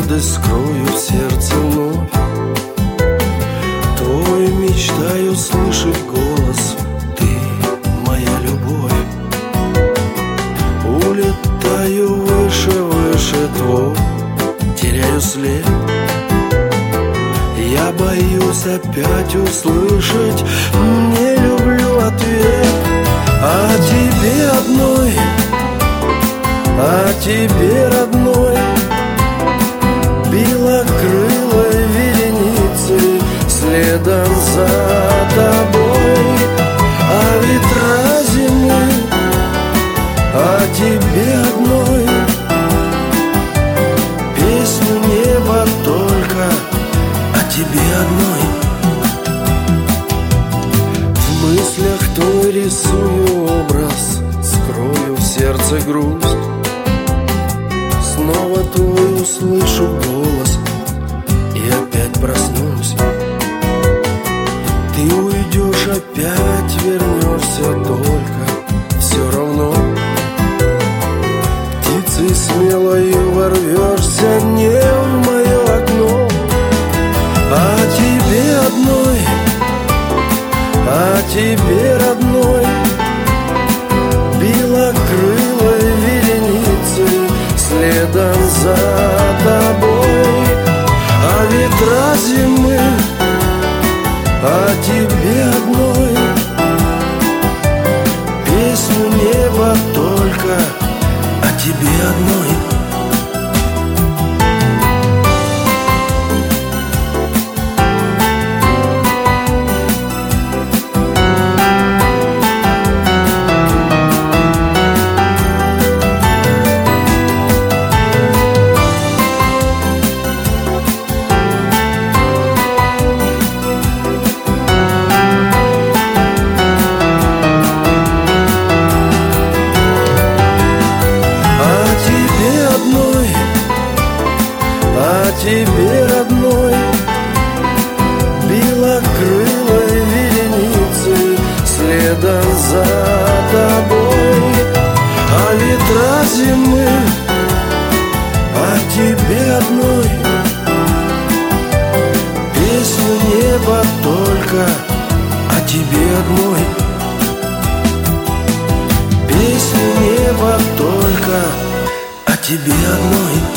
гордость скрою в сердце вновь. Твой мечтаю слышать голос, ты моя любовь. Улетаю выше, выше твой, теряю след. Я боюсь опять услышать «не люблю» ответ. А тебе одной, а тебе родной, белокрылой вереницей следом за тобой. А ветра зимы, а тебе одной, песню неба только о тебе одной. В мыслях твой рисую образ, скрою в сердце грусть. Снова твой услышу голос и опять проснусь. Ты уйдешь, опять вернешься, только все равно птицей смелою ворвешься не в мое окно. А тебе одной, а тебе родной, белокрылой вереницей следом за тобой. А ветра зимы, а тебе одной, песню неба только о тебе одной. А тебе родной, белокрылой вереницей следом за тобой. А ветра зимы, а тебе одной, песню неба только о тебе одной. Песню неба только о тебе одной.